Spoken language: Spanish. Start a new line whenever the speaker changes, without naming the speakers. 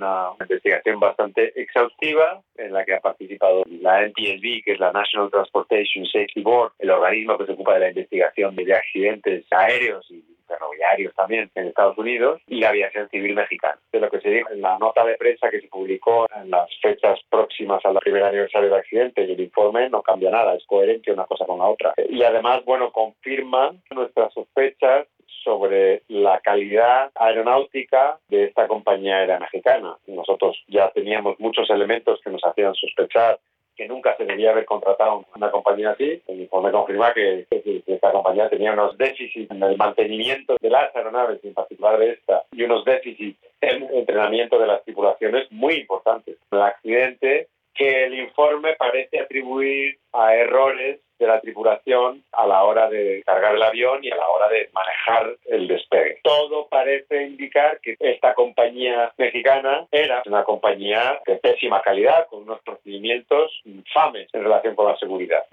una investigación bastante exhaustiva en la que ha participado la NTSB, que es la National Transportation Safety Board, el organismo que se ocupa de la investigación de accidentes aéreos y ferroviarios también en Estados Unidos, y la aviación civil mexicana. De lo que se dijo en la nota de prensa que se publicó en las fechas próximas al primer aniversario del accidente, y el informe no cambia nada, es coherente una cosa con la otra. Y además, confirma nuestras sospechas sobre la calidad aeronáutica de esta compañía aérea mexicana. Nosotros ya teníamos muchos elementos que nos hacían sospechar que nunca se debía haber contratado una compañía así. El informe confirma que esta compañía tenía unos déficits en el mantenimiento de las aeronaves, en particular de esta, y unos déficits en el entrenamiento de las tripulaciones muy importantes. El accidente que el informe parece atribuir a errores de la tripulación a la hora de cargar el avión y a la hora de manejar el despegue. Todo parece indicar que esta compañía mexicana era una compañía de pésima calidad, con unos procedimientos infames en relación con la seguridad.